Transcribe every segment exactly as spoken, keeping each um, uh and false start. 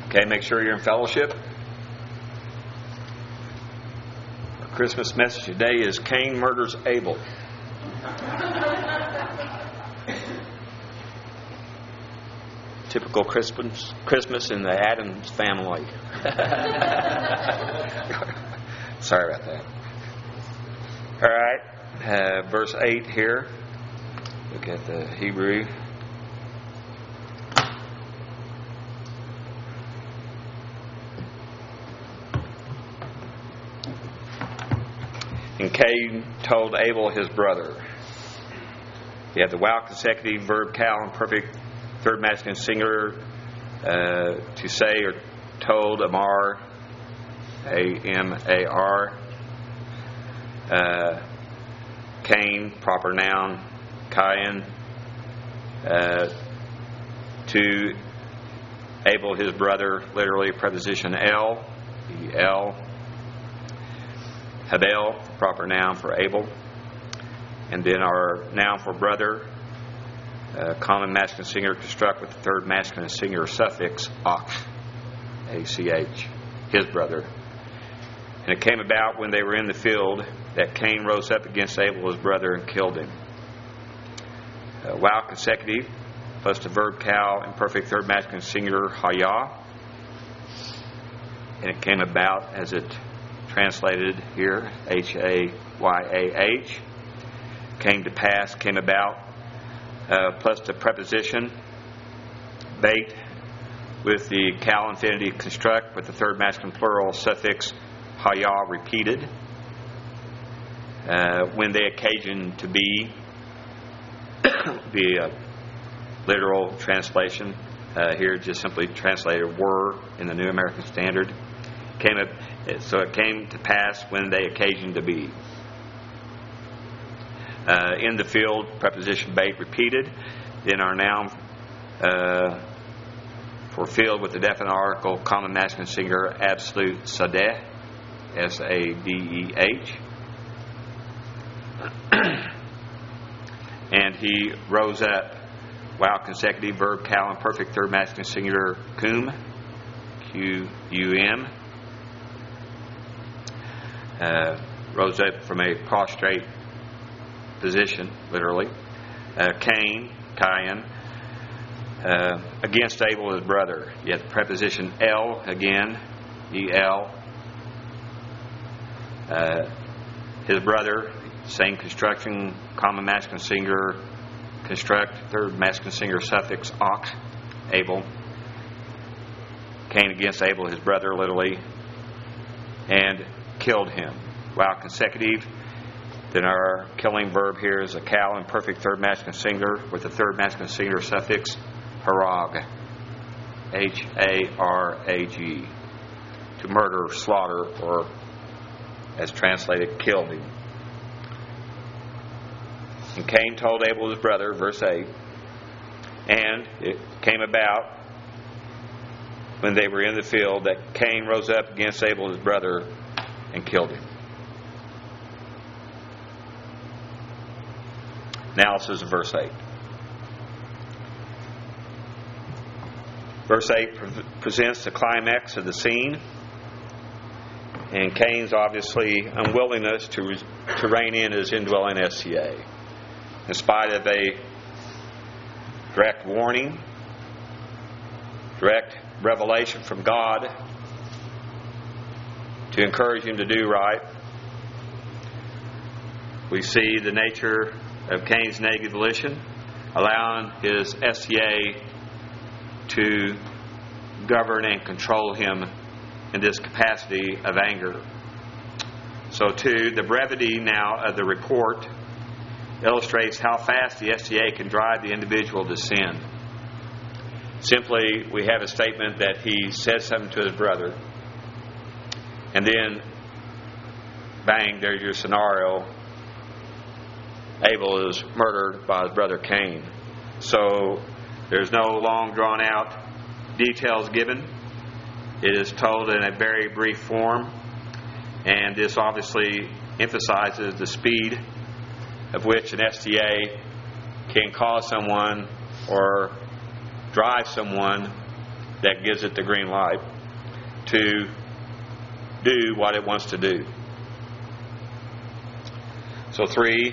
Okay, make sure you're in fellowship. Our Christmas message today is Cain murders Abel. Typical Christmas, Christmas in the Addams family. Sorry about that. All right, uh, verse eight here. Look at the Hebrew. And Cain told Abel his brother. You have the wow consecutive verb cal and perfect third masculine singular uh, to say or told, amar, A M A R. Uh, Cain, proper noun, Cain. Uh, to Abel his brother, literally preposition el, E L. Habel, proper noun for Abel. And then our noun for brother, uh, common masculine singular construct with the third masculine singular suffix, ach, A C H, his brother. And it came about when they were in the field that Cain rose up against Abel his brother and killed him. Uh, wow consecutive, plus the verb cal and perfect third masculine singular, hayah. And it came about as it translated here, H A Y A H. Came to pass, came about, uh, plus the preposition, bait, with the cal infinitive construct with the third masculine plural suffix, hayah, repeated. Uh, when they occasion to be, be a literal translation. Uh, here, just simply translated were in the New American Standard. Came up, so it came to pass when they occasioned to be. Uh, in the field, preposition bait repeated. Then our noun uh, for field with the definite article, common masculine singular, absolute sadeh, S A D E H. And he rose up, wow consecutive verb cal and perfect third masculine singular, cum, Q U M. Uh, rose up from a prostrate position, literally. Uh, Cain, Cain, uh, against Abel his brother. You have the preposition el again, E L. Uh, his brother, same construction, common masculine singular construct, third masculine singular suffix, ach, Abel. Cain against Abel his brother, literally, and killed him. Wow consecutive. Then our killing verb here is a cal and perfect third masculine singular with the third masculine singular suffix, harag, H A R A G, to murder, slaughter, or as translated, killed him. And Cain told Abel his brother, verse eight, and it came about when they were in the field that Cain rose up against Abel his brother and killed him. Analysis of verse eight. Verse eight pre- presents the climax of the scene, and Cain's obviously unwillingness to re- to rein in his indwelling S C A, in spite of a direct warning, direct revelation from God to encourage him to do right. We see the nature of Cain's negative volition, allowing his S C A to govern and control him in this capacity of anger. So too, the brevity now of the report illustrates how fast the S C A can drive the individual to sin. Simply, we have a statement that he said something to his brother, and then, bang, there's your scenario. Abel is murdered by his brother Cain. So there's no long drawn out details given. It is told in a very brief form, and this obviously emphasizes the speed of which an S T A can cause someone or drive someone that gives it the green light to do what it wants to do. So three,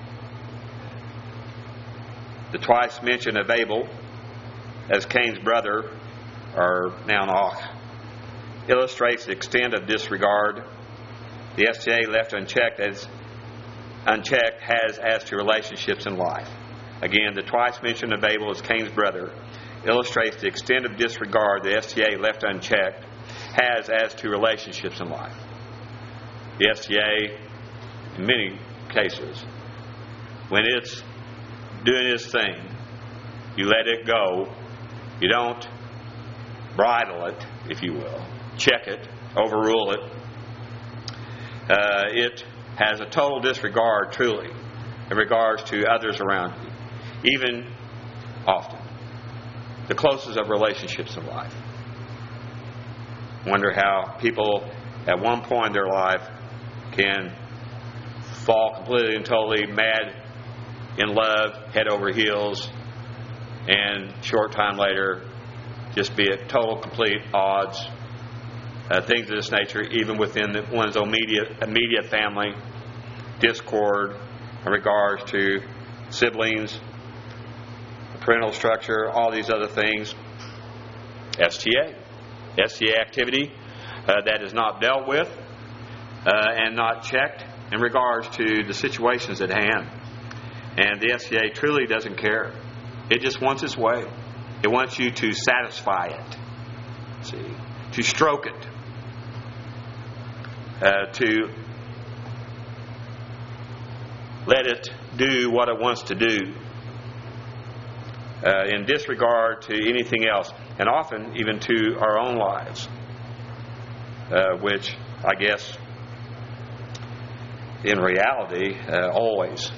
the twice mention of Abel as Cain's brother, or noun och, illustrates the extent of disregard the S T A left unchecked as unchecked has as to relationships in life. Again, the twice mention of Abel as Cain's brother illustrates the extent of disregard the S T A left unchecked has as to relationships in life. The S T A, in many cases, when it's doing its thing, you let it go. You don't bridle it, if you will. Check it, overrule it. Uh, it has a total disregard, truly, in regards to others around you, even often the closest of relationships in life. Wonder how people at one point in their life can fall completely and totally mad in love, head over heels, and short time later just be at total complete odds. Uh, things of this nature, even within the, one's immediate, immediate family, discord in regards to siblings, parental structure, all these other things. S T A. S T A activity uh, that is not dealt with uh, and not checked in regards to the situations at hand. And the S T A truly doesn't care. It just wants its way. It wants you to satisfy it. See, to stroke it. Uh, to let it do what it wants to do uh, in disregard to anything else, and often even to our own lives, uh, which I guess in reality uh, always.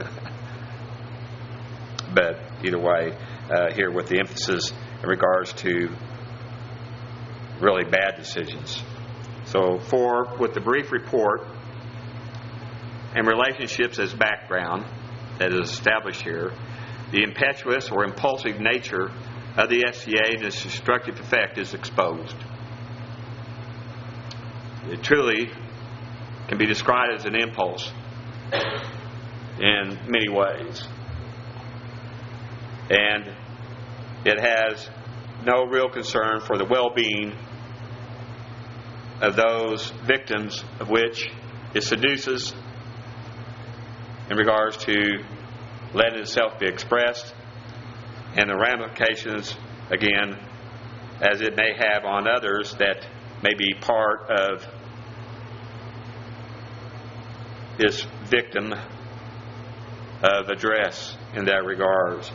But either way, uh, here with the emphasis in regards to really bad decisions. So four, with the brief report and relationships as background that is established here, the impetuous or impulsive nature of the S T A and its destructive effect is exposed. It truly can be described as an impulse in many ways. And it has no real concern for the well-being of those victims of which it seduces in regards to letting itself be expressed, and the ramifications, again, as it may have on others that may be part of this victim of address in that regards.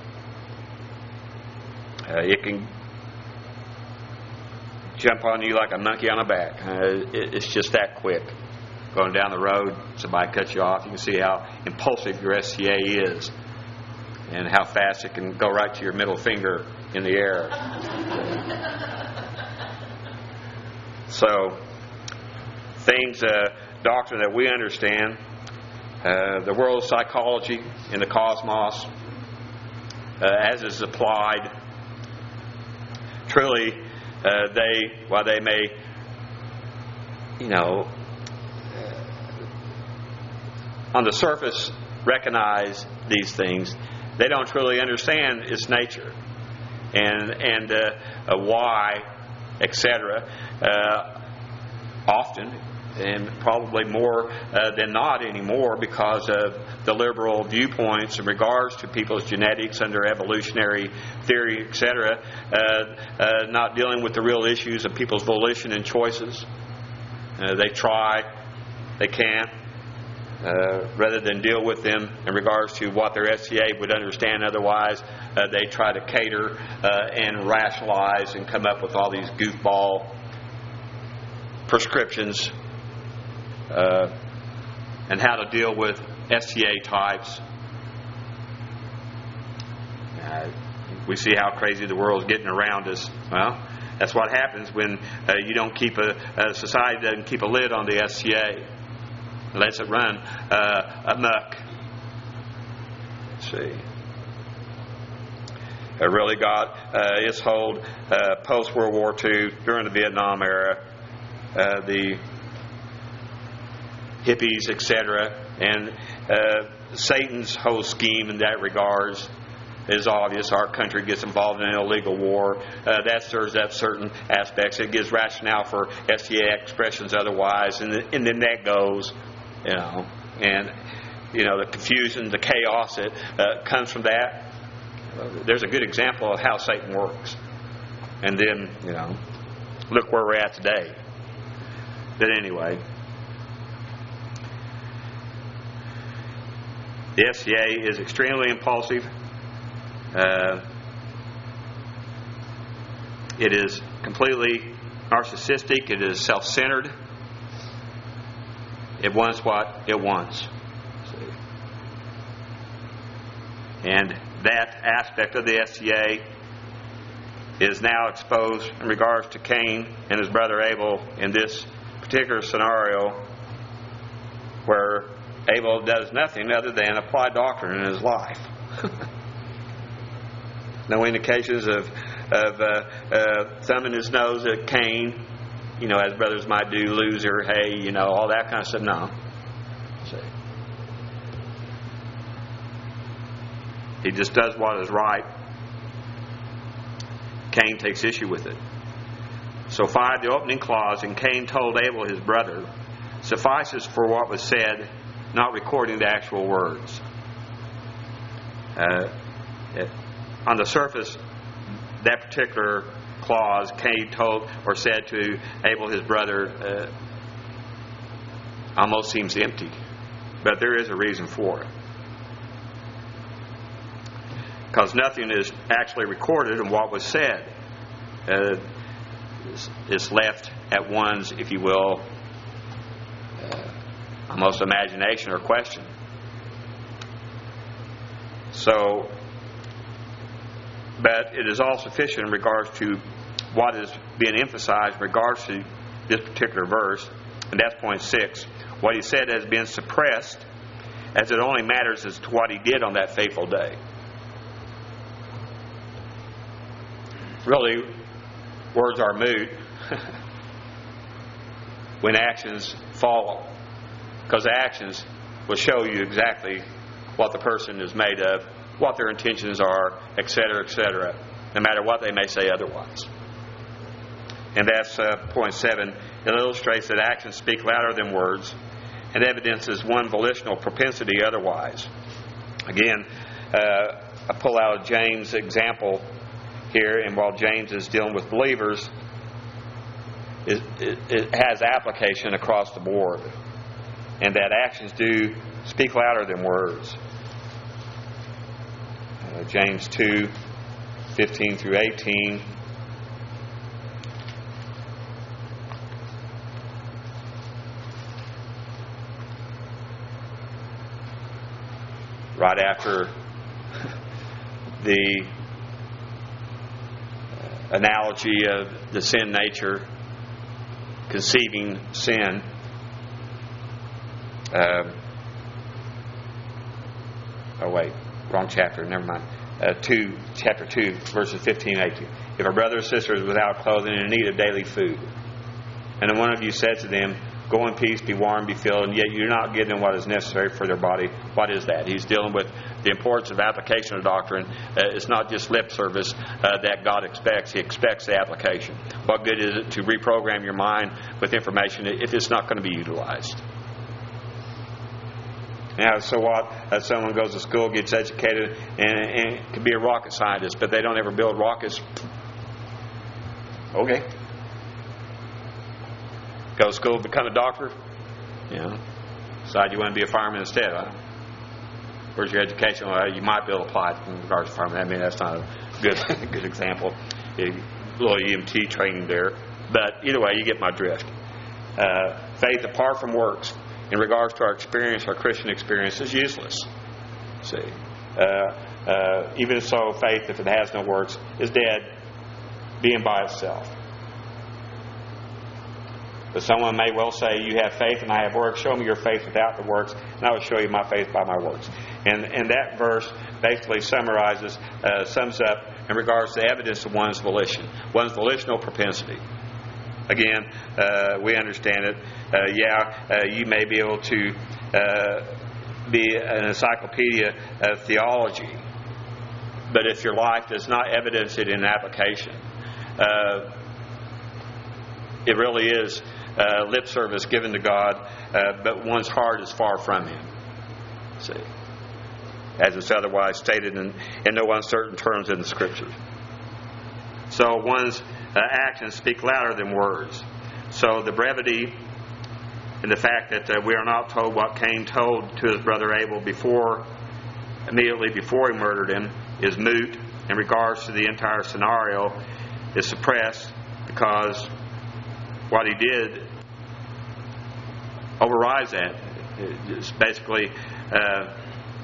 Uh, it can jump on you like a monkey on a back. Uh, it, it's just that quick. Going down the road, somebody cuts you off. You can see how impulsive your S T A is and how fast it can go right to your middle finger in the air. So, things, uh, doctrine that we understand, uh, the world of psychology in the cosmos, uh, as is applied, truly, uh, they, while they may, you know, on the surface recognize these things, they don't truly understand its nature and and uh, uh, why, et cetera. Uh, often, and probably more uh, than not anymore, because of the liberal viewpoints in regards to people's genetics under evolutionary theory, et cetera, uh, uh, not dealing with the real issues of people's volition and choices. Uh, they try, they can't. Uh, rather than deal with them in regards to what their S T A would understand otherwise, uh, they try to cater uh, and rationalize and come up with all these goofball prescriptions uh, and how to deal with S T A types. Uh, we see how crazy the world is getting around us. Well, that's what happens when uh, you don't keep a, a society doesn't keep a lid on the S T A. Lets it run uh, amok. Let's see. uh, really got uh, its hold uh, post-World War Two, during the Vietnam era, uh, the hippies, et cetera. And uh, Satan's whole scheme in that regards is obvious. Our country gets involved in an illegal war. Uh, that serves up certain aspects. It gives rationale for S T A expressions otherwise, and, the, and then that goes, you know, and you know the confusion, the chaos that uh, comes from that. Uh, there's a good example of how Satan works. And then, you know, look where we're at today. But anyway, the S T A is extremely impulsive. Uh, it is completely narcissistic. It is self-centered. It wants what it wants. See? And that aspect of the S T A is now exposed in regards to Cain and his brother Abel in this particular scenario, where Abel does nothing other than apply doctrine in his life. No indications of, of uh, uh, thumbing his nose at Cain, you know, as brothers might do, loser, hey, you know, all that kind of stuff. No. See. He just does what is right. Cain takes issue with it. So five, the opening clause, and Cain told Abel his brother, suffices for what was said, not recording the actual words. Uh, it, on the surface, that particular clause, Cain told or said to Abel his brother, uh, almost seems empty. But there is a reason for it. Because nothing is actually recorded in what was said. Uh, it's left at one's, if you will, uh, almost imagination or question. So, but it is all sufficient in regards to what is being emphasized in regards to this particular verse, and that's point six. What he said has been suppressed, as it only matters as to what he did on that fateful day. Really, words are moot when actions follow, because actions will show you exactly what the person is made of, what their intentions are, et cetera, et cetera, no matter what they may say otherwise. And that's uh, point seven. It illustrates that actions speak louder than words, and evidences one volitional propensity otherwise. Again, uh, I pull out James' example here, and while James is dealing with believers, it, it, it has application across the board, and that actions do speak louder than words. Uh, James two, fifteen through eighteen. Right after the analogy of the sin nature conceiving sin, uh, oh wait, wrong chapter, never mind. Uh, two, chapter two, verses fifteen and eighteen. If a brother or sister is without clothing and in need of daily food, and then one of you said to them, go in peace, be warm, be filled, and yet you're not giving them what is necessary for their body, what is that? He's dealing with the importance of application of doctrine. Uh, it's not just lip service uh, that God expects. He expects the application. What good is it to reprogram your mind with information if it's not going to be utilized? Now, so what? Uh, someone goes to school, gets educated, and, and can be a rocket scientist, but they don't ever build rockets. Okay. Go to school, become a doctor. You know, decide you want to be a fireman instead. Huh? Where's your education? Well, you might be able to apply it in regards to fireman. I mean, that's not a good good example. A little E M T training there. But either way, you get my drift. Uh, faith apart from works, in regards to our experience, our Christian experience, is useless. See, uh, uh, even so, faith, if it has no works, is dead, being by itself. But someone may well say, you have faith and I have works. Show me your faith without the works, and I will show you my faith by my works. And, and that verse basically summarizes, uh, sums up in regards to the evidence of one's volition, one's volitional propensity. Again, uh, we understand it. Uh, yeah, uh, you may be able to uh, be an encyclopedia of theology, but if your life does not evidence it in application, uh, it really is uh, lip service given to God, uh, but one's heart is far from Him. See, as it's otherwise stated in, in no uncertain terms in the Scriptures. So one's uh, actions speak louder than words. So the brevity and the fact that uh, we are not told what Cain told to his brother Abel before, immediately before he murdered him, is moot in regards to the entire scenario, is suppressed because what he did overrides that. It's basically uh,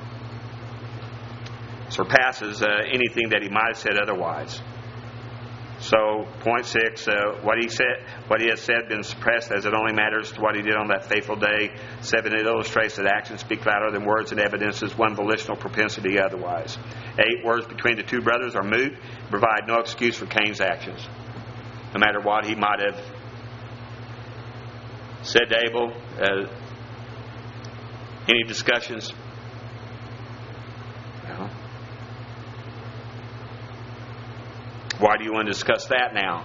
surpasses uh, anything that he might have said otherwise. So, point six, uh, what he said, what he has said, been suppressed, as it only matters to what he did on that fateful day. Seven, it illustrates that actions speak louder than words, and evidences one volitional propensity otherwise. Eight, words between the two brothers are moot, provide no excuse for Cain's actions, no matter what he might have said to Abel. Uh, any discussions? No. Why do you want to discuss that now?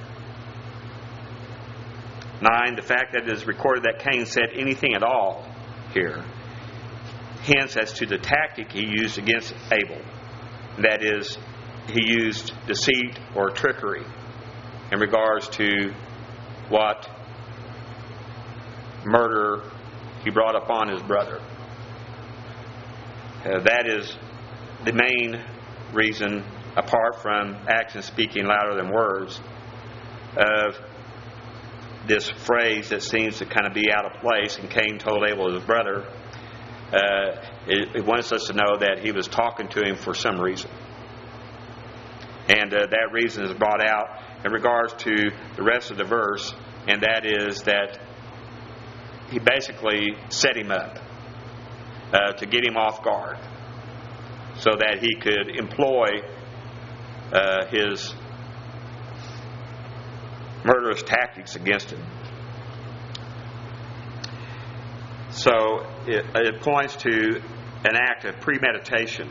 Nine, the fact that it is recorded that Cain said anything at all here hints as to the tactic he used against Abel. That is, he used deceit or trickery in regards to what murder he brought upon his brother. Uh, that is the main reason, apart from actions speaking louder than words, of this phrase that seems to kind of be out of place. And Cain told Abel, his brother, uh, it, it wants us to know that he was talking to him for some reason. And uh, that reason is brought out in regards to the rest of the verse, and that is that he basically set him up uh, to get him off guard so that he could employ uh, his murderous tactics against him. So it, it points to an act of premeditation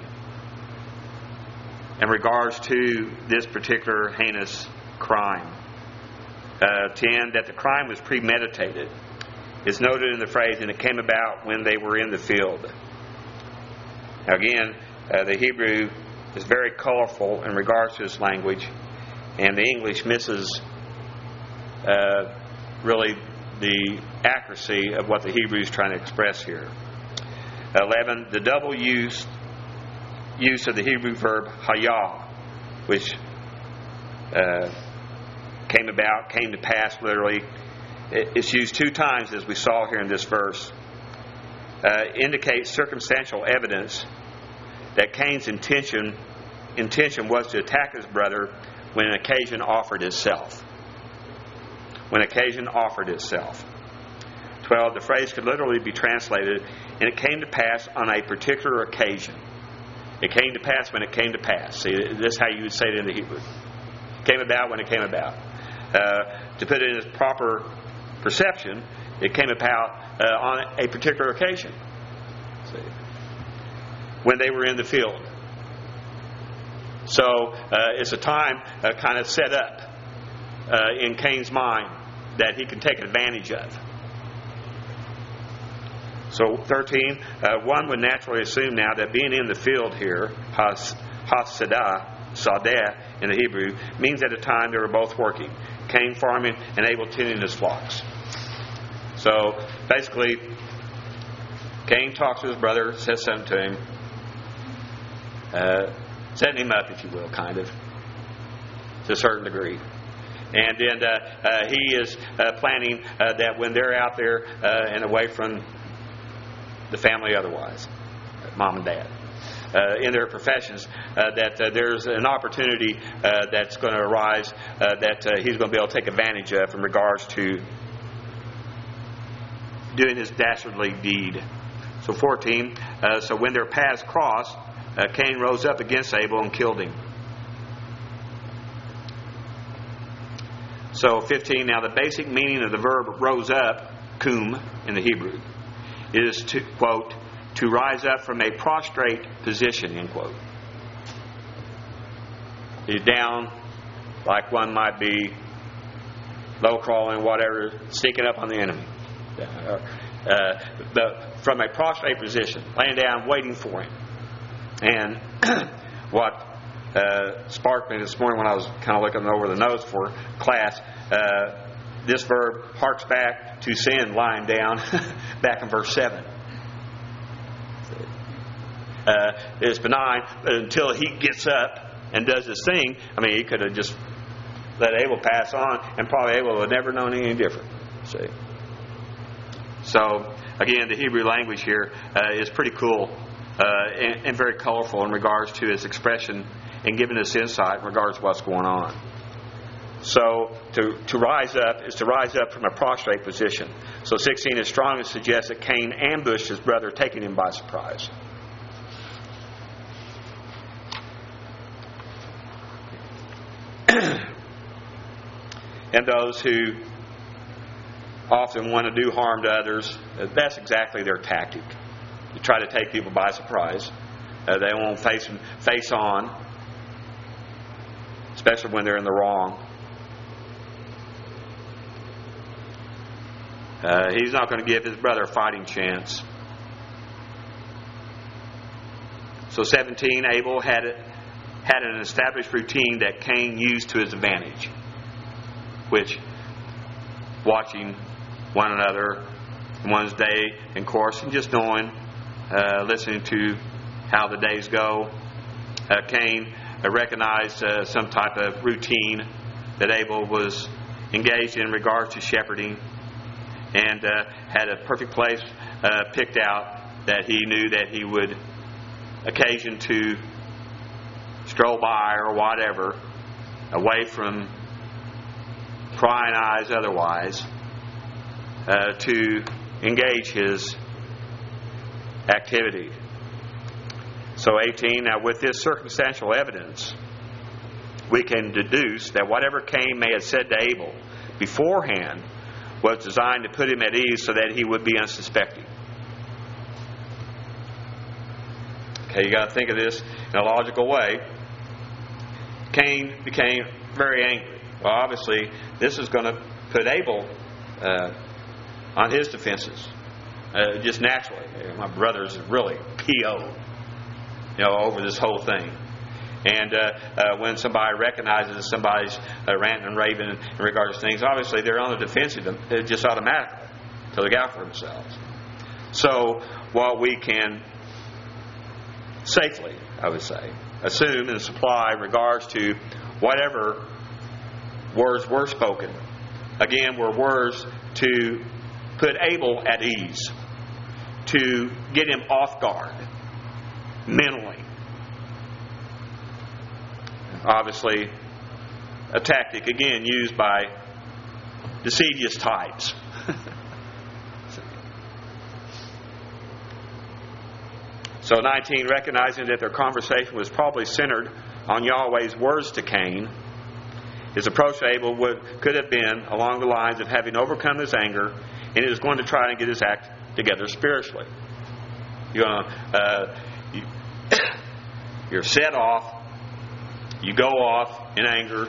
in regards to this particular heinous crime. Uh, ten, that the crime was premeditated is noted in the phrase, and it came about when they were in the field. Now again, uh, the Hebrew is very colorful in regards to this language, and the English misses uh, really the accuracy of what the Hebrew is trying to express here. eleven, the double use use of the Hebrew verb hayah, which uh, came about, came to pass literally. It's used two times, as we saw here in this verse. Uh, indicates circumstantial evidence that Cain's intention intention was to attack his brother when an occasion offered itself. When occasion offered itself. twelve. The phrase could literally be translated, and it came to pass on a particular occasion. It came to pass when it came to pass. See, this is how you would say it in the Hebrew. It came about when it came about. Uh, to put it in its proper perception, it came about uh, on a particular occasion. See? When they were in the field. So uh, it's a time uh, kind of set up uh, in Cain's mind that he can take advantage of. So thirteen, uh, one would naturally assume now that being in the field here, has hasadah, sadeh in the Hebrew, means at a time they were both working. Cain farming and Abel tending his flocks. So basically, Cain talks to his brother, says something to him, uh, setting him up, if you will, kind of, to a certain degree. And then uh, uh, he is uh, planning uh, that when they're out there uh, and away from the family otherwise, mom and dad, uh, in their professions, uh, that uh, there's an opportunity uh, that's going to arise uh, that uh, he's going to be able to take advantage of in regards to doing his dastardly deed. So fourteen, uh, so when their paths crossed, uh, Cain rose up against Abel and killed him. So fifteen, now the basic meaning of the verb rose up, kum, in the Hebrew, is to, quote, to rise up from a prostrate position, end quote. He's down like one might be low crawling, whatever, sneaking up on the enemy. Uh, but from a prostrate position, laying down, waiting for him. And what uh, sparked me this morning when I was kind of looking over the notes for class, uh, this verb harks back to sin lying down, back in verse seven. Uh, it's benign, but until he gets up and does his thing, I mean, he could have just let Abel pass on, and probably Abel would have never known any different. See? So, again, the Hebrew language here uh, is pretty cool uh, and, and very colorful in regards to its expression and giving us insight in regards to what's going on. So, to, to rise up is to rise up from a prostrate position. So, sixteen is strong and suggests that Cain ambushed his brother, taking him by surprise. And those who often want to do harm to others, that's exactly their tactic. To try to take people by surprise. Uh, they won't face face on, especially when they're in the wrong. Uh, he's not going to give his brother a fighting chance. So seventeen, Abel had had an established routine that Cain used to his advantage, which watching one another one's day and course, and just knowing, uh, listening to how the days go. Uh, Cain uh, recognized uh, some type of routine that Abel was engaged in regards to shepherding, and uh, had a perfect place uh, picked out that he knew that he would occasion to stroll by or whatever, away from prying eyes otherwise, uh, to engage his activity. So eighteen, now with this circumstantial evidence, we can deduce that whatever Cain may have said to Abel beforehand was designed to put him at ease so that he would be unsuspecting. Okay, you got to think of this in a logical way. Cain became very angry. Well, obviously, this is going to put Abel uh, on his defenses, uh, just naturally. My brother's really P O, you know, over this whole thing. And uh, uh, when somebody recognizes that somebody's uh, ranting and raving in regards to things, obviously they're on the defensive uh, just automatically to look out for themselves. So, what we can safely, I would say, assume and supply in regards to whatever words were spoken, again, were words to put Abel at ease, to get him off guard mentally. Obviously, a tactic, again, used by deceivious types. So nineteen, recognizing that their conversation was probably centered on Yahweh's words to Cain, his approach to Abel would, could have been along the lines of having overcome his anger, and he was going to try and get his act together spiritually. You're going to, uh, you, you're set off. You go off in anger.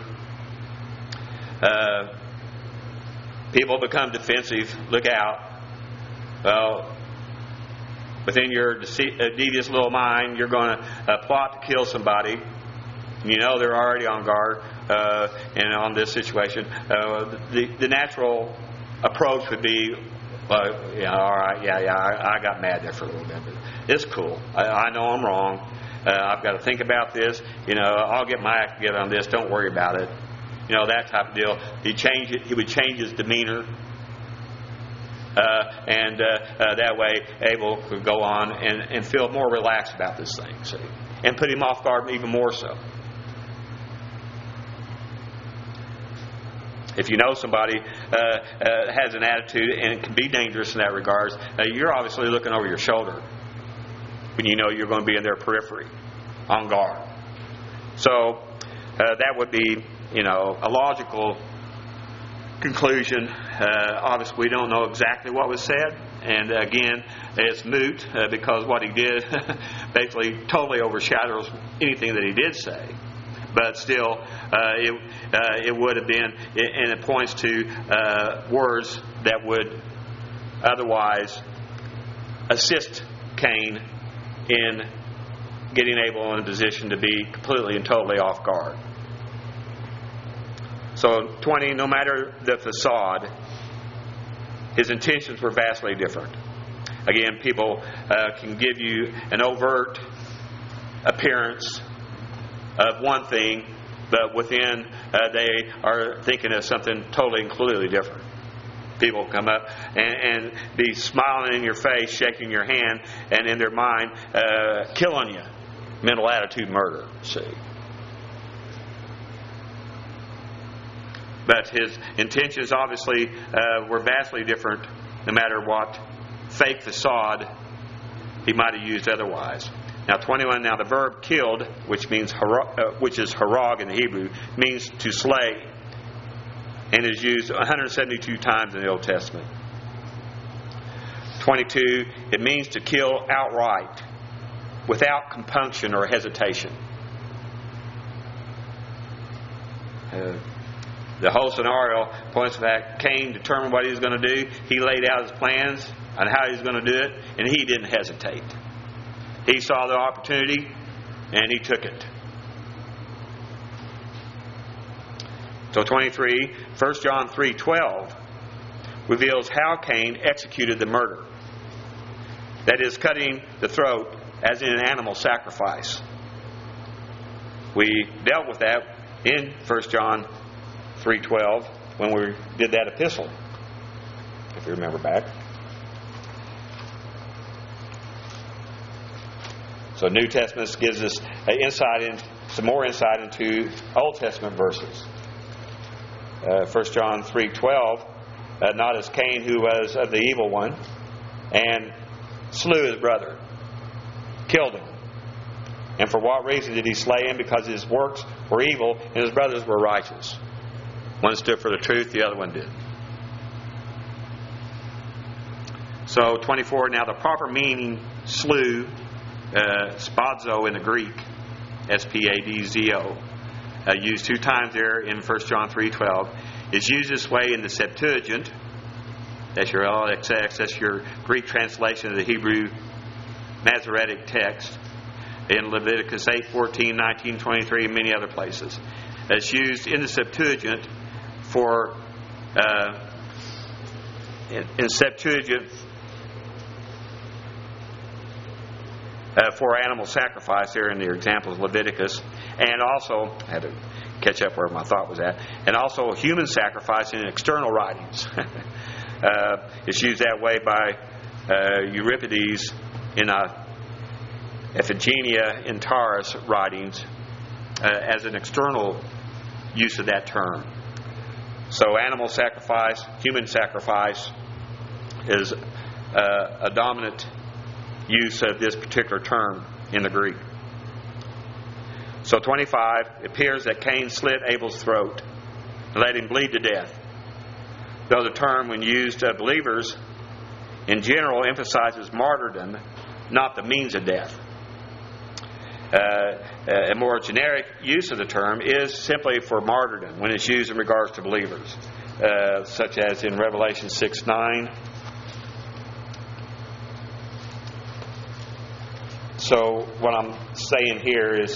Uh, people become defensive. Look out. Well, within your dece- uh, devious little mind, you're going to uh, plot to kill somebody. You know they're already on guard uh, and on this situation. Uh, the, the natural approach would be, well, yeah, all right, yeah, yeah, I, I got mad there for a little bit, but it's cool. I, I know I'm wrong. Uh, I've got to think about this. You know, I'll get my act together on this. Don't worry about it. You know, that type of deal. He change it. He would change his demeanor, uh, and uh, uh, that way Abel could go on and, and feel more relaxed about this thing. See, and put him off guard even more so. If you know somebody uh, uh, has an attitude and can be dangerous in that regards, uh, you're obviously looking over your shoulder when you know you're going to be in their periphery, on guard. So uh, that would be, you know, a logical conclusion, uh, obviously we don't know exactly what was said, and again, it's moot uh, because what he did basically totally overshadows anything that he did say. But still, uh, it uh, it would have been, and it points to uh, words that would otherwise assist Cain in getting Abel in a position to be completely and totally off guard. So, twenty, no matter the facade, his intentions were vastly different. Again, people uh, can give you an overt appearance of one thing, but within uh, they are thinking of something totally and completely different. People come up and, and be smiling in your face, shaking your hand, and in their mind, uh, killing you. Mental attitude murder, see. But his intentions obviously uh, were vastly different, no matter what fake facade he might have used otherwise. Now, twenty-one. Now, the verb "killed," which means uh, which is harag in the Hebrew, means to slay, and is used one hundred seventy-two times in the Old Testament. twenty-two. It means to kill outright, without compunction or hesitation. Uh, the whole scenario points to that Cain determined what he was going to do. He laid out his plans on how he was going to do it, and he didn't hesitate. He saw the opportunity, and he took it. So twenty-three, First John three twelve reveals how Cain executed the murder. That is, cutting the throat as in an animal sacrifice. We dealt with that in First John three twelve when we did that epistle, if you remember back. So New Testament gives us an insight in, some more insight into Old Testament verses. Uh, First John three twelve, uh, not as Cain, who was of the evil one, and slew his brother, killed him. And for what reason did he slay him? Because his works were evil and his brothers were righteous. One stood for the truth, the other one did. So twenty-four, now the proper meaning slew, uh, spadzo in the Greek, S P A D Z O, uh, used two times there in First John three twelve, is used this way in the Septuagint. That's your L X X, that's your Greek translation of the Hebrew Masoretic text, in Leviticus eight fourteen, nineteen twenty-three, and many other places. It's used in the Septuagint for uh, in, in Septuagint uh, for animal sacrifice there in the examples of Leviticus, and also I had to catch up where my thought was at, and also human sacrifice in external writings. uh, it's used that way by uh, Euripides in a Iphigenia in Taurus writings uh, as an external use of that term. So animal sacrifice, human sacrifice is uh, a dominant use of this particular term in the Greek. So twenty-five, it appears that Cain slit Abel's throat and let him bleed to death. Though the term, when used of believers, in general emphasizes martyrdom, not the means of death. Uh, a more generic use of the term is simply for martyrdom when it's used in regards to believers, uh, such as in Revelation six nine. So what I'm saying here is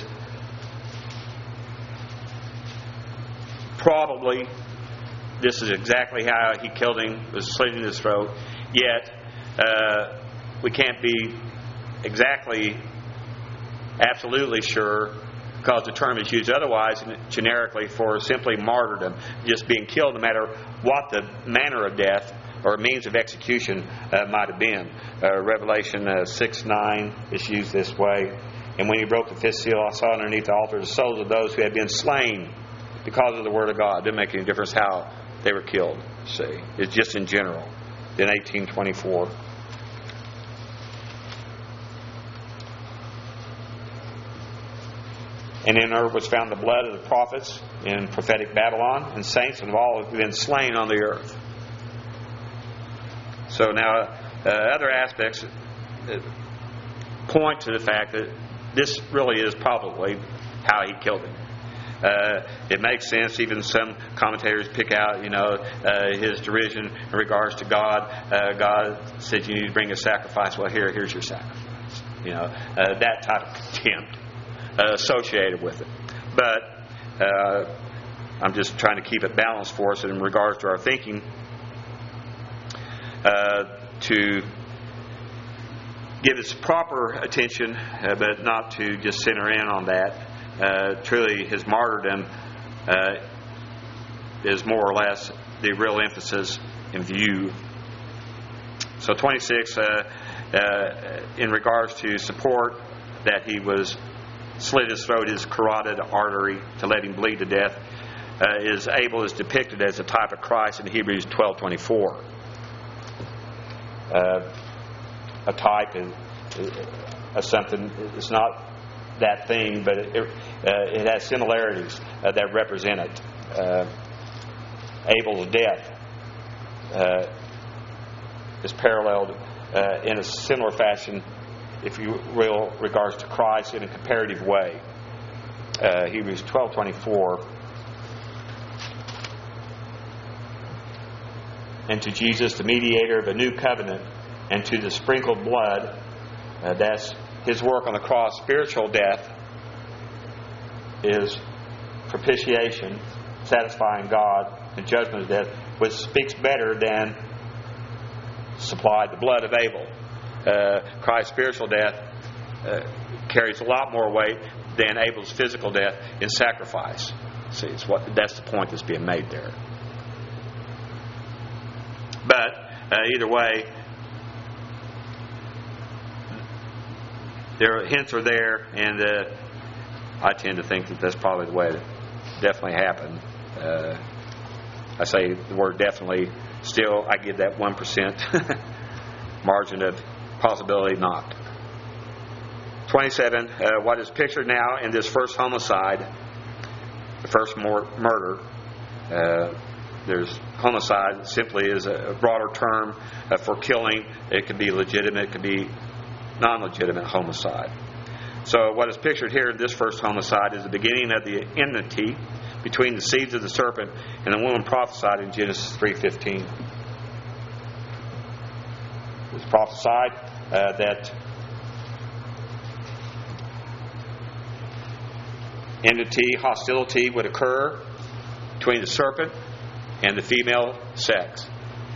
probably this is exactly how he killed him, was slitting his throat, yet uh, we can't be exactly absolutely sure, because the term is used otherwise generically for simply martyrdom, just being killed, no matter what the manner of death or means of execution uh, might have been. Uh, Revelation uh, six nine is used this way. And when he broke the fifth seal, I saw underneath the altar the souls of those who had been slain because of the word of God. It didn't make any difference how they were killed. See, it's just in general. In eighteen twenty-four. And in her was found the blood of the prophets in prophetic Babylon, and saints and of all who have been slain on the earth. So now, uh, other aspects point to the fact that this really is probably how he killed him. Uh, it makes sense. Even some commentators pick out, you know, uh, his derision in regards to God. Uh, God said, "You need to bring a sacrifice." Well, here, here's your sacrifice. You know, uh, that type of contempt uh, associated with it. But uh, I'm just trying to keep it balanced for us in regards to our thinking. Uh, to give its proper attention, uh, but not to just center in on that. Uh, truly, his martyrdom uh, is more or less the real emphasis in view. So twenty-six, uh, uh, in regards to support that he was slit his throat, his carotid artery, to let him bleed to death, uh, is Abel is depicted as a type of Christ in Hebrews twelve twenty-four. Uh, a type and uh, something. It's not that thing, but it, uh, it has similarities uh, that represent it. Uh, Abel's death uh, is paralleled uh, in a similar fashion, if you will, regards to Christ in a comparative way. Uh, Hebrews twelve twenty-four. And to Jesus, the mediator of a new covenant, and to the sprinkled blood, uh, that's his work on the cross. Spiritual death is propitiation, satisfying God, and judgment of death, which speaks better than supplied the blood of Abel. Uh, Christ's spiritual death uh, carries a lot more weight than Abel's physical death in sacrifice. See, it's what that's the point that's being made there. But uh, either way, their hints are there, and uh, I tend to think that that's probably the way it definitely happened. Uh, I say the word definitely. Still, I give that one percent margin of possibility not. twenty-seven. Uh, what is pictured now in this first homicide, the first mor- murder. Uh, There's homicide simply is a broader term uh, for killing. It can be legitimate, it can be non-legitimate homicide. So what is pictured here in this first homicide is the beginning of the enmity between the seeds of the serpent and the woman prophesied in Genesis three fifteen. It's prophesied uh, that enmity, hostility would occur between the serpent and the female sex.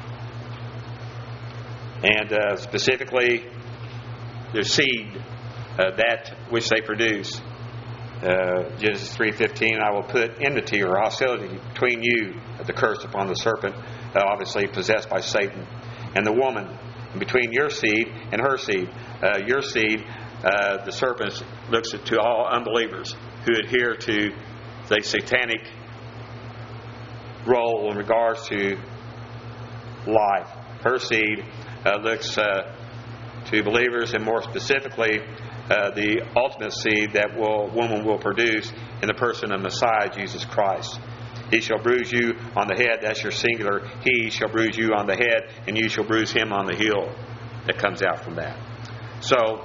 And uh, specifically, their seed, uh, that which they produce. Uh, Genesis three fifteen, I will put enmity or hostility between you, the curse upon the serpent, uh, obviously possessed by Satan, and the woman, and between your seed and her seed. Uh, your seed, uh, the serpent looks at to all unbelievers who adhere to the satanic role in regards to life. Her seed uh, looks uh, to believers, and more specifically, uh, the ultimate seed that will woman will produce in the person of Messiah, Jesus Christ. He shall bruise you on the head. That's your singular. He shall bruise you on the head, and you shall bruise him on the heel. That comes out from that. So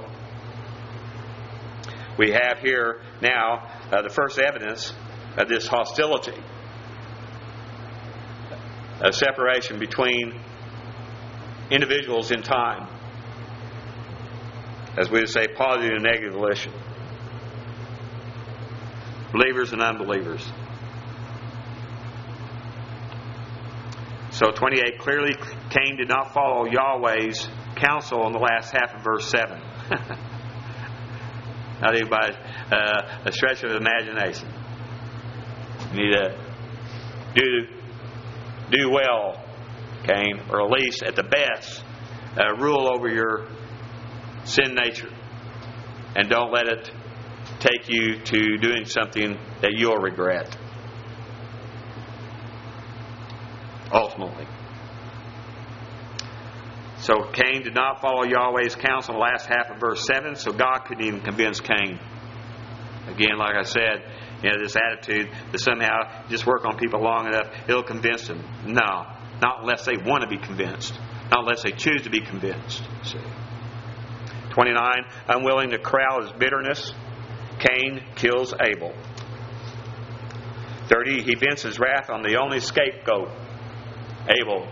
we have here now uh, the first evidence of this hostility. A separation between individuals in time. As we would say, positive and negative volition. Believers and unbelievers. So twenty-eight, clearly Cain did not follow Yahweh's counsel in the last half of verse seven. Not even by uh, a stretch of imagination. You need to do Do well, Cain, or at least at the best, uh, rule over your sin nature, and don't let it take you to doing something that you'll regret. Ultimately. So Cain did not follow Yahweh's counsel in the last half of verse seven, so God couldn't even convince Cain Again, like I said, you know, this attitude that somehow just work on people long enough, it'll convince them. No, not unless they want to be convinced. Not unless they choose to be convinced. See. twenty-nine, unwilling to corral his bitterness, Cain kills Abel. thirty, he vents his wrath on the only scapegoat, Abel.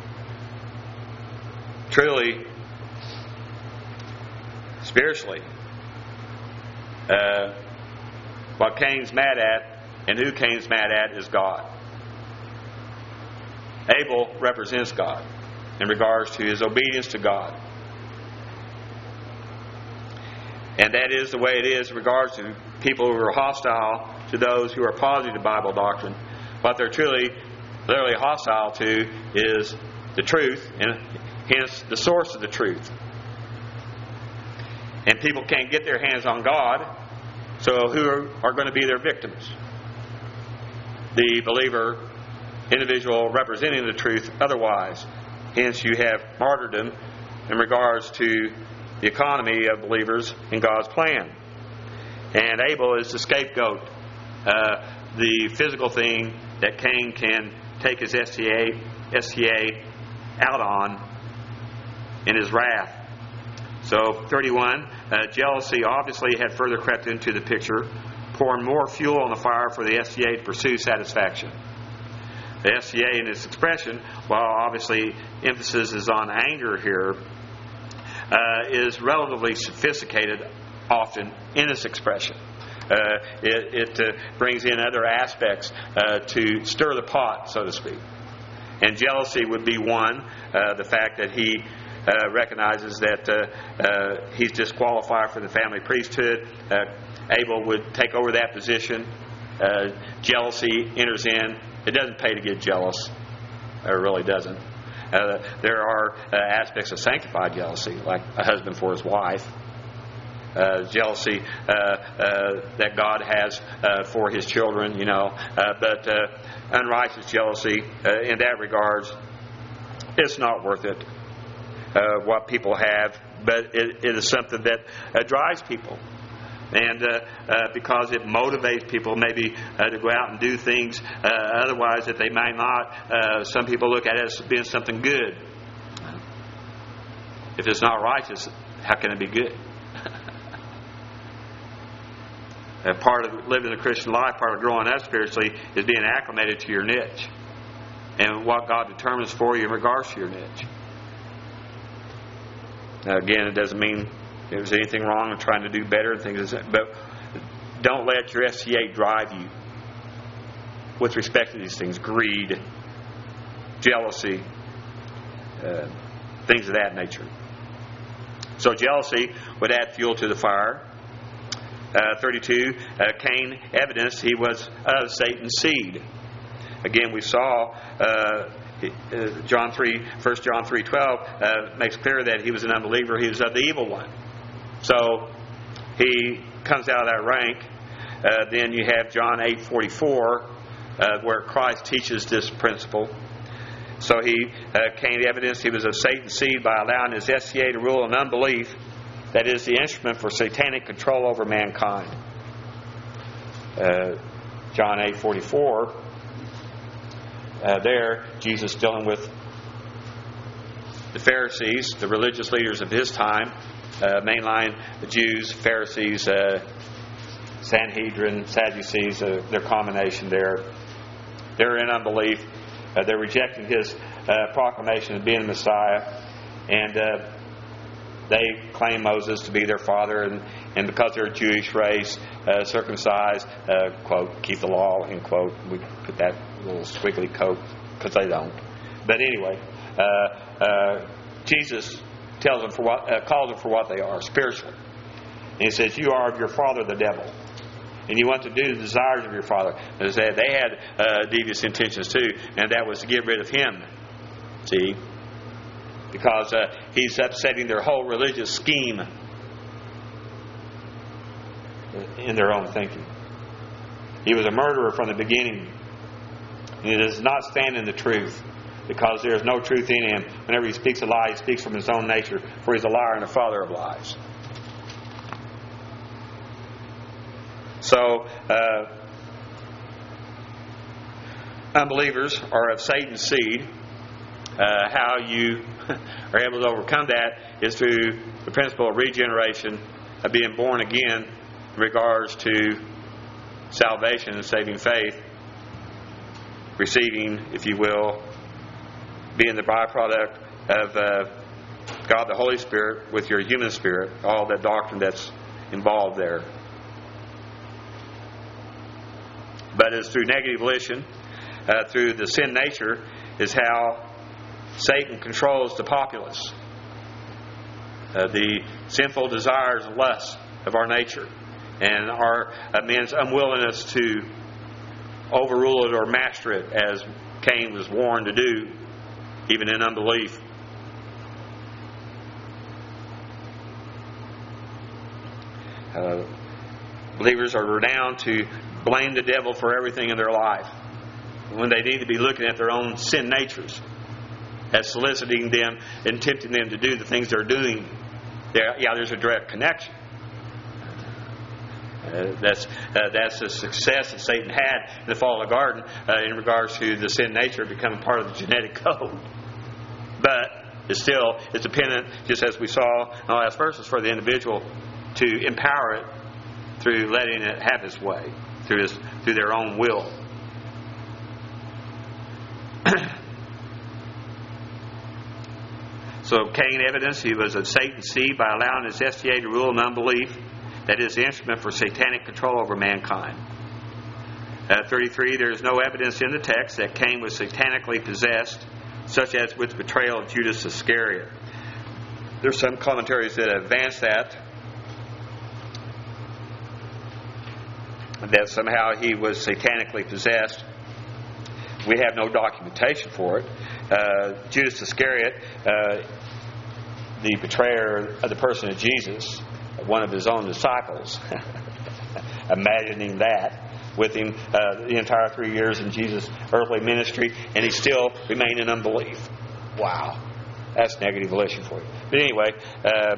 Truly, spiritually, uh, what Cain's mad at and who Cain's mad at is God. Abel represents God in regards to his obedience to God. And that is the way it is in regards to people who are hostile to those who are positive to Bible doctrine. What they're truly, literally hostile to is the truth, and hence the source of the truth. And people can't get their hands on God, so who are, are going to be their victims? The believer, individual representing the truth otherwise. Hence you have martyrdom in regards to the economy of believers in God's plan. And Abel is the scapegoat, uh, the physical thing that Cain can take his S T A, S T A out on in his wrath. So thirty-one, uh, jealousy obviously had further crept into the picture, pouring more fuel on the fire for the S T A to pursue satisfaction. The S T A in its expression, while obviously emphasis is on anger here, uh, is relatively sophisticated often in its expression. Uh, it it uh, brings in other aspects uh, to stir the pot, so to speak. And jealousy would be one, uh, the fact that he uh, recognizes that uh, uh, he's disqualified for the family priesthood. Uh, Abel would take over that position. Uh, jealousy enters in. It doesn't pay to get jealous. It really doesn't. Uh, there are uh, aspects of sanctified jealousy, like a husband for his wife. Uh, jealousy uh, uh, that God has uh, for His children, you know. Uh, but uh, unrighteous jealousy, uh, in that regards, it's not worth it. Uh, what people have, but it, it is something that uh, drives people. And uh, uh, because it motivates people maybe uh, to go out and do things uh, otherwise that they might not. Uh, some people look at it as being something good. If it's not righteous, how can it be good? uh, part of living the Christian life, part of growing up spiritually, is being acclimated to your niche and what God determines for you in regards to your niche. Now, again, it doesn't mean there's anything wrong in trying to do better and things, but don't let your S T A drive you with respect to these things. Greed, jealousy, uh, things of that nature. So jealousy would add fuel to the fire. Uh, thirty-two, uh, Cain evidenced he was of Satan's seed. Again, we saw uh, John three, First John three twelve uh, makes clear that he was an unbeliever. He was of the evil one. So he comes out of that rank. Uh, then you have John eight forty-four, uh, where Christ teaches this principle. So he uh, Cain evidenced he was of Satan's seed by allowing his S T A to rule in unbelief. That is the instrument for satanic control over mankind. Uh, John eight forty-four. Uh, there, Jesus dealing with the Pharisees, the religious leaders of his time, uh, mainline the Jews, Pharisees, uh, Sanhedrin, Sadducees, uh, their combination there. They're in unbelief. Uh, they're rejecting his uh, proclamation of being the Messiah, and uh, they claim Moses to be their father, and, and because they're a Jewish race, uh, circumcised, uh, quote, keep the law, end quote. We put that little squiggly coat because they don't. But anyway, uh, uh, Jesus tells them for what, uh, calls them for what they are spiritually. And he says, "You are of your father, the devil, and you want to do the desires of your father." And they had uh, devious intentions too, and that was to get rid of him. See, because uh, he's upsetting their whole religious scheme in their own thinking. He was a murderer from the beginning. He does not stand in the truth, because there is no truth in him. Whenever he speaks a lie, he speaks from his own nature, for he's a liar and a father of lies. So, uh, unbelievers are of Satan's seed. Uh, how you are able to overcome that is through the principle of regeneration, of being born again in regards to salvation and saving faith, receiving, if you will, being the byproduct of uh, God the Holy Spirit with your human spirit, all that doctrine that's involved there. But it's through negative volition, uh, through the sin nature, is how Satan controls the populace. Uh, the sinful desires and lusts of our nature, and our uh, man's unwillingness to overrule it or master it, as Cain was warned to do, even in unbelief. Uh, believers are renowned to blame the devil for everything in their life, when they need to be looking at their own sin natures as soliciting them and tempting them to do the things they're doing. There, yeah, there's a direct connection. Uh, that's uh, that's the success that Satan had in the fall of the garden uh, in regards to the sin nature becoming part of the genetic code. But it's still it's dependent, just as we saw in the last verses, for the individual to empower it through letting it have its way, through his, through their own will. So Cain evidenced he was of Satan's seed by allowing his S T A to rule in unbelief. That is the instrument for satanic control over mankind. At thirty-three, there is no evidence in the text that Cain was satanically possessed, such as with the betrayal of Judas Iscariot. There's some commentaries that advance that, that somehow he was satanically possessed. We have no documentation for it. Uh, Judas Iscariot, uh, the betrayer of the person of Jesus, one of his own disciples, imagining that with him uh, the entire three years in Jesus' earthly ministry, and he still remained in unbelief. Wow, that's negative volition for you. But anyway, uh,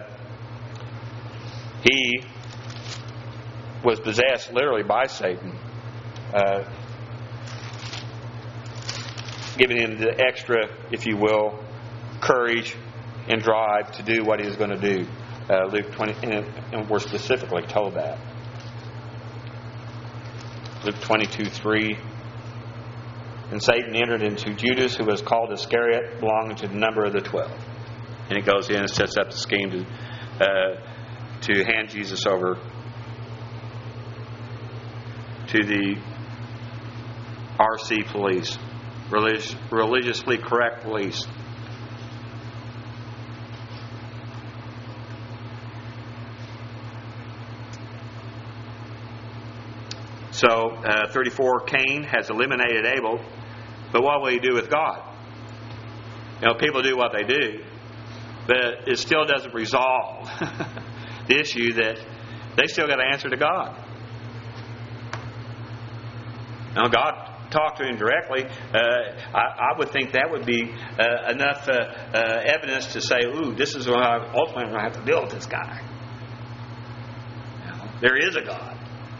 he was possessed literally by Satan, uh, giving him the extra, if you will, courage and drive to do what he was going to do. Uh, Luke twenty, and, and we're specifically told that. Luke twenty-two three. And Satan entered into Judas, who was called Iscariot, belonging to the number of the twelve. And he goes in and sets up the scheme to uh, to hand Jesus over to the R C police, religious, religiously correct police. So, uh, thirty-four, Cain has eliminated Abel, but what will he do with God? You know, people do what they do, but it still doesn't resolve the issue that they still got to answer to God. Now, God talked to him directly. Uh, I, I would think that would be uh, enough uh, uh, evidence to say, ooh, this is what I ultimately going to have to deal with this guy. You know, there is a God.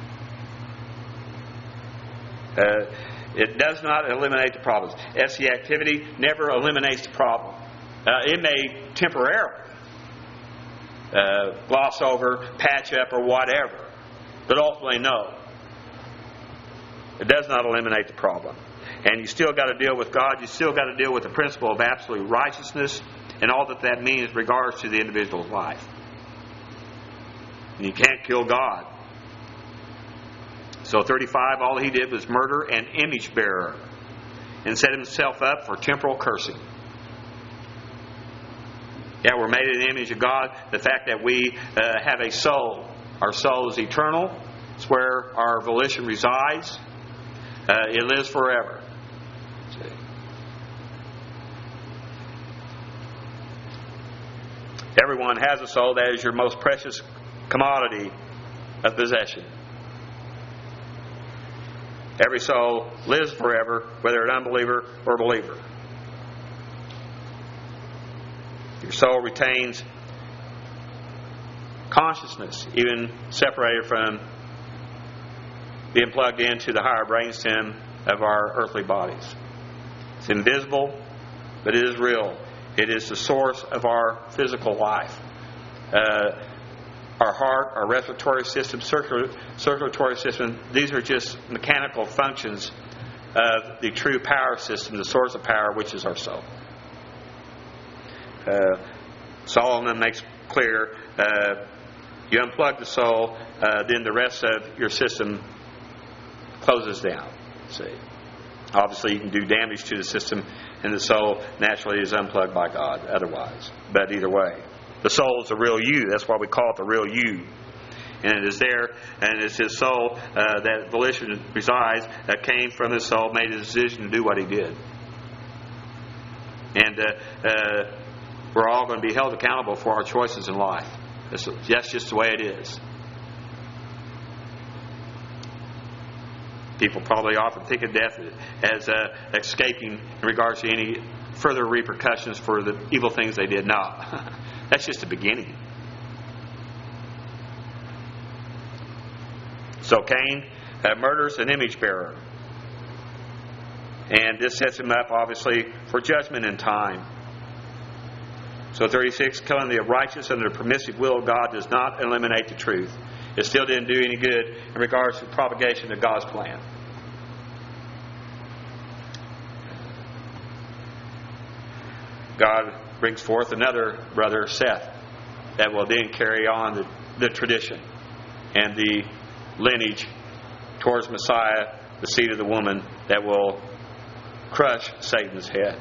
Uh, it does not eliminate the problems. S C activity never eliminates the problem. Uh, it may temporarily uh, gloss over, patch up, or whatever, but ultimately, no. It does not eliminate the problem. And you still got to deal with God. You still got to deal with the principle of absolute righteousness and all that that means in regards to the individual's life. And you can't kill God. So thirty-five, all he did was murder an image bearer and set himself up for temporal cursing. Yeah, we're made in the image of God. The fact that we uh, have a soul. Our soul is eternal. It's where our volition resides. Uh, it lives forever. See? Everyone has a soul. That is your most precious commodity of possession. Every soul lives forever, whether an unbeliever or believer. Your soul retains consciousness, even separated from being plugged into the higher brainstem of our earthly bodies. It's invisible, but it is real. It is the source of our physical life. Uh, our heart, our respiratory system, circul- circulatory system, these are just mechanical functions of the true power system, the source of power, which is our soul. Uh, Solomon makes clear, uh, you unplug the soul, uh, then the rest of your system closes down. See, obviously you can do damage to the system, and the soul naturally is unplugged by God otherwise. But either way, the soul is the real you. That's why we call it the real you. And it is there, and it's his soul uh, that volition resides, that came from his soul, made a decision to do what he did. And uh, uh, we're all going to be held accountable for our choices in life. That's, that's just the way it is. People probably often think of death as uh, escaping in regards to any further repercussions for the evil things they did. No, that's just the beginning. So Cain uh, murders an image bearer. And this sets him up, obviously, for judgment in time. So thirty-six, killing the righteous under the permissive will of God does not eliminate the truth. It still didn't do any good in regards to the propagation of God's plan. God brings forth another brother, Seth, that will then carry on the, the tradition and the lineage towards Messiah, the seed of the woman, that will crush Satan's head.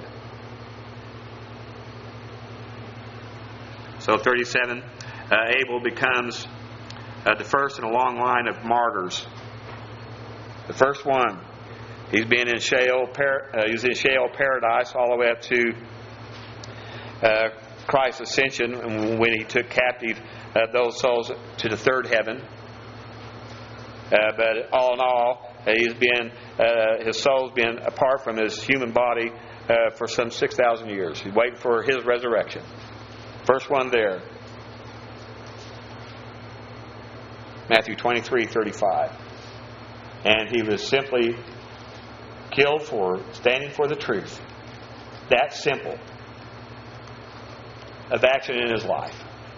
So thirty-seven, uh, Abel becomes uh, the first in a long line of martyrs. The first one, he's been in Sheol, par- uh, he was in Sheol paradise all the way up to uh, Christ's ascension, when he took captive uh, those souls to the third heaven. Uh, but all in all, uh, he's been uh, his soul's been apart from his human body uh, for some six thousand years. He's waiting for his resurrection. First one there. Matthew twenty-three thirty-five. And he was simply killed for standing for the truth. That simple of action in his life.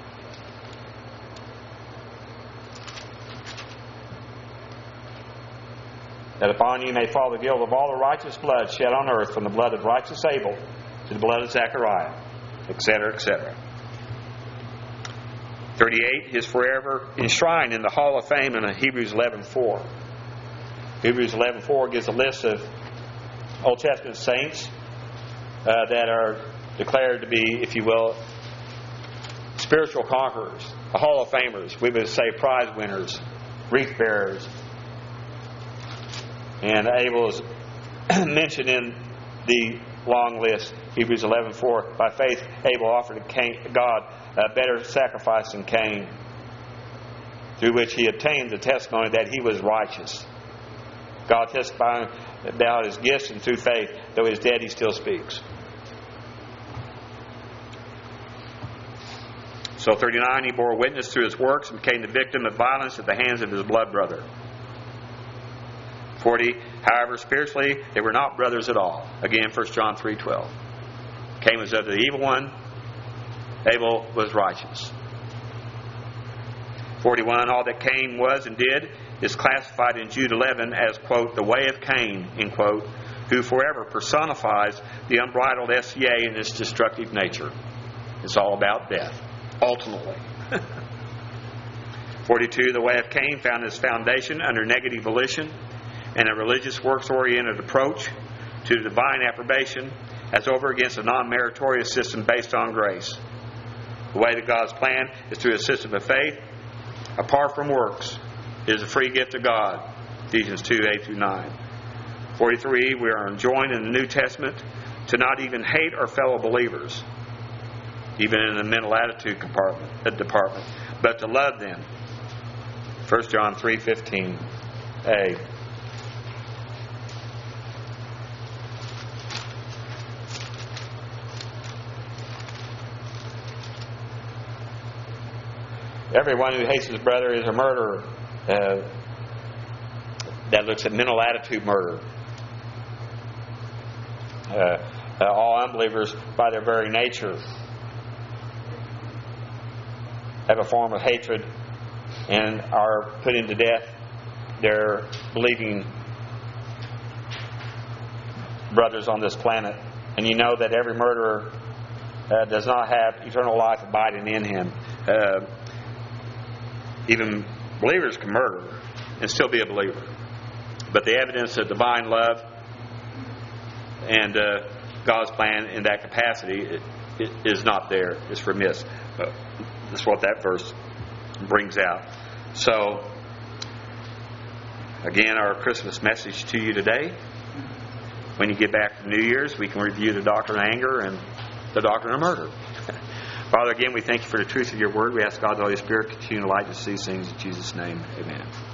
That upon you may fall the guilt of all the righteous blood shed on earth, from the blood of righteous Abel to the blood of Zechariah, et cetera, et cetera. thirty-eight is forever enshrined in the Hall of Fame in Hebrews eleven four. Hebrews eleven four gives a list of Old Testament saints uh, that are declared to be, if you will, spiritual conquerors, the Hall of Famers. We would say prize winners, wreath bearers. And Abel is mentioned in the long list, Hebrews eleven four. By faith, Abel offered to Cain, God a better sacrifice than Cain, through which he obtained the testimony that he was righteous. God testifying about his gifts, and through faith, though he is dead, he still speaks. So thirty-nine, he bore witness through his works and became the victim of violence at the hands of his blood brother. forty, however, spiritually, they were not brothers at all. Again, First John three twelve. Cain was of the evil one. Abel was righteous. forty-one, all that Cain was and did is classified in Jude eleven as, quote, the way of Cain, end quote, who forever personifies the unbridled S C A in its destructive nature. It's all about death, ultimately. forty-two, the way of Cain found its foundation under negative volition and a religious works-oriented approach to divine approbation as over against a non-meritorious system based on grace. The way to God's plan is through a system of faith, apart from works. It is a free gift of God. Ephesians two eight through nine. forty-three, we are enjoined in the New Testament to not even hate our fellow believers, even in the mental attitude compartment, uh, department, but to love them. First John three fifteen a. Everyone who hates his brother is a murderer. Uh, that looks at mental attitude murder. Uh, uh, all unbelievers, by their very nature, have a form of hatred and are putting to death their believing brothers on this planet. And you know that every murderer uh, does not have eternal life abiding in him. Uh, even believers can murder and still be a believer. But the evidence of divine love and uh, God's plan in that capacity it, it is not there. It's remiss. Uh, that's what that verse brings out. So, again, our Christmas message to you today. When you get back from New Year's, we can review the doctrine of anger and the doctrine of murder. Father, again, we thank you for the truth of your word. We ask God, the Holy Spirit, continue to light us these things in Jesus' name. Amen.